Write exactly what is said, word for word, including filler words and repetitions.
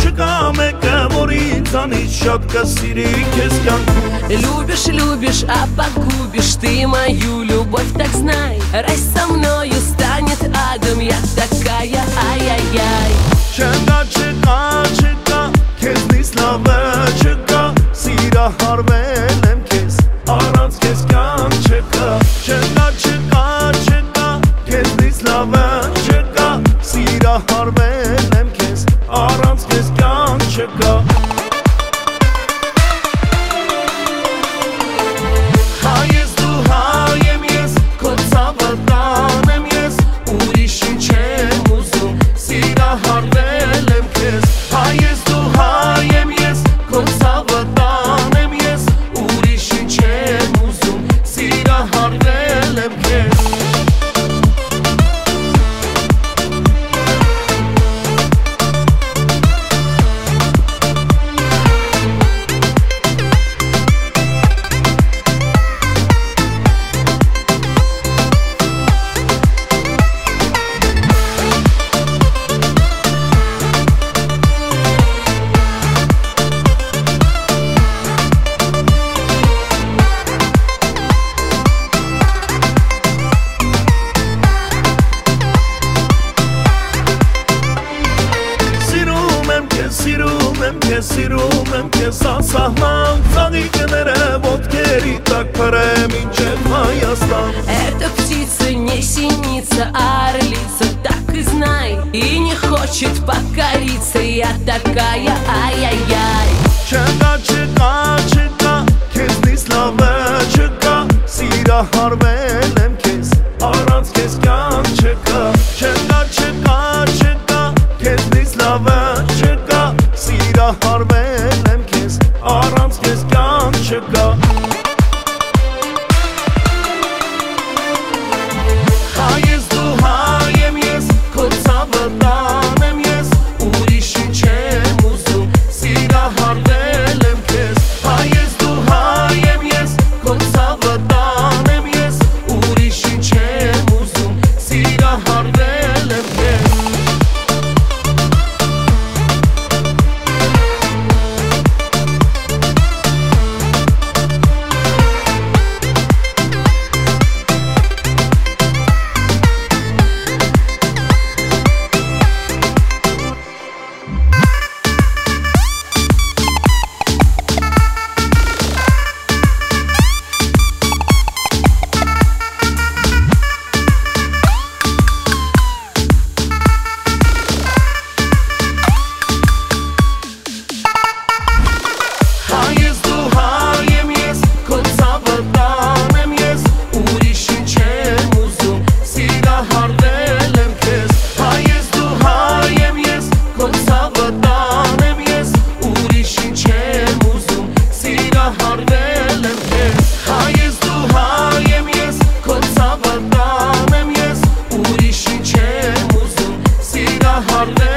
չկա մեկը, որ ինձանից շատ կսիրի քեզ կյանքում. Любишь, любишь, а погубишь ты мою любовь, так знай. Рай со мною станет адом, я такая, ай-яй-яй. Չկա, չկա, չկա, քեզնից լավը չկա, սիրահարվել եմ քեզ, առանց քեզ կյանք չկա. Չկա, չկա, չկա, քեզնից լավը չկա, սիրահարվել եմ քեզ, առանց քեզ կյանք չկա. Սիրում եմ քեզ, սիրում եմ քեզ անսահման, ծաղիկները ոտքերի տակ փռեմ մինչև Հայաստան. Эта птица не синица, а орлица, так и знай. И не хочет покориться, я такая, ай-яй-яй. Չկա, չկա, չկա, քեզնից լավը չկա, սիրահարվել եմ քեզ, առանց քեզ կյանք չկա. Չկա, չկա, չկա, քեզնից լավը չկա, սիրահարվել եմ քեզ, առանց քեզ կյանք չկա. Հայ ես դու, հայ եմ ես, քո ցավը տանեմ ես, ուրիշ ինչ չեմ ուզում, սիրահարվել եմ քեզ. Հայ ես դու, հայ եմ ես, քո ցավը տանեմ ես, ուրիշ ինչ չեմ ուզում, սիրահարվել եմ քեզ. Harder